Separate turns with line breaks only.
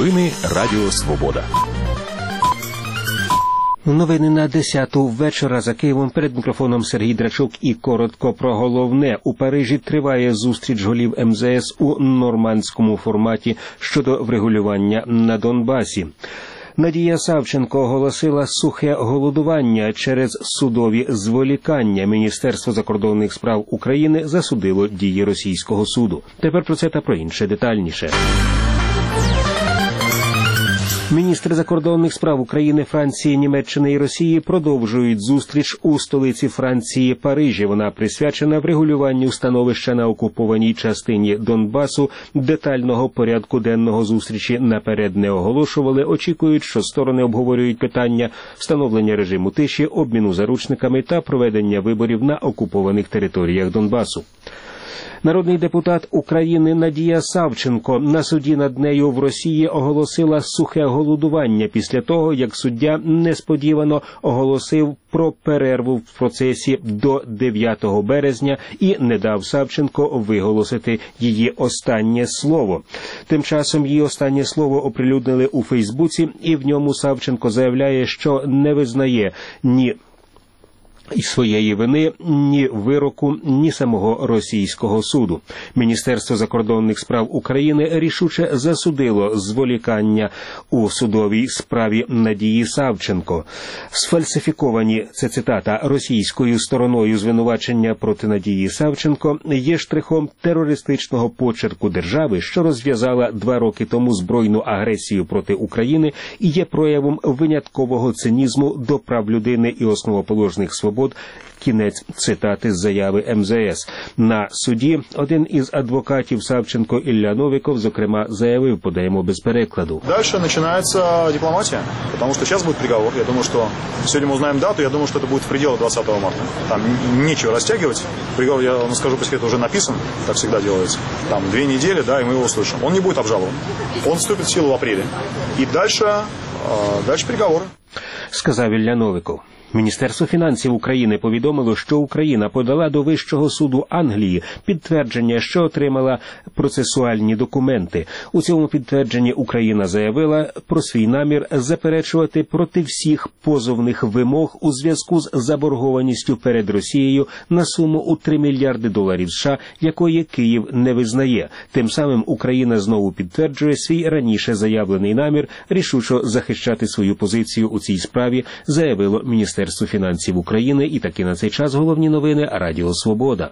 Новини Радіо Свобода.
Новини на 10-ту вечора за Києвом. Перед мікрофоном Сергій Драчук і коротко про головне. У Парижі триває зустріч голів МЗС у нормандському форматі щодо врегулювання на Донбасі. Надія Савченко оголосила сухе голодування через судові зволікання. Міністерство закордонних справ України засудило дії російського суду. Тепер про це та про інше детальніше. Міністри закордонних справ України, Франції, Німеччини і Росії продовжують зустріч у столиці Франції Парижі. Вона присвячена врегулюванню становища на окупованій частині Донбасу. Детального порядку денного зустрічі наперед не оголошували. Очікують, що сторони обговорюють питання встановлення режиму тиші, обміну заручниками та проведення виборів на окупованих територіях Донбасу. Народний депутат України Надія Савченко на суді над нею в Росії оголосила сухе голодування після того, як суддя несподівано оголосив про перерву в процесі до 9 березня і не дав Савченко виголосити її останнє слово. Тим часом її останнє слово оприлюднили у Фейсбуці, і в ньому Савченко заявляє, що не визнає ні своєї вини, ні вироку, ні самого російського суду. Міністерство закордонних справ України рішуче засудило зволікання у судовій справі Надії Савченко. Сфальсифіковані, це цитата, російською стороною звинувачення проти Надії Савченко є штрихом терористичного почерку держави, що розв'язала 2 роки тому збройну агресію проти України і є проявом виняткового цинізму до прав людини і основоположних свобод. Кінець цитати з заяви МЗС. На суді один із адвокатів Савченко, Ілля Новиков, зокрема, заявив, подаємо без перекладу.
Дальше начинается дипломатия, потому что сейчас будет приговор. Я думаю, что сегодня мы узнаем дату, я думаю, что это будет в пределах 20 марта. Там нечего растягивать. Приговор, я вам скажу, по секрету, уже написан, так всегда делается. Там 2 недели, да, и мы его услышим. Он не будет обжалован. Он вступит в силу в апреле. И дальше приговор.
Сказав Ілля Новиков. Міністерство фінансів України повідомило, що Україна подала до Вищого суду Англії підтвердження, що отримала процесуальні документи. У цьому підтвердженні Україна заявила про свій намір заперечувати проти всіх позовних вимог у зв'язку з заборгованістю перед Росією на суму у $3 мільярди США, якої Київ не визнає. Тим самим Україна знову підтверджує свій раніше заявлений намір рішуче захищати свою позицію у цій справі, заявило Міністерство фінансів України. І таки на цей час головні новини Радіо Свобода.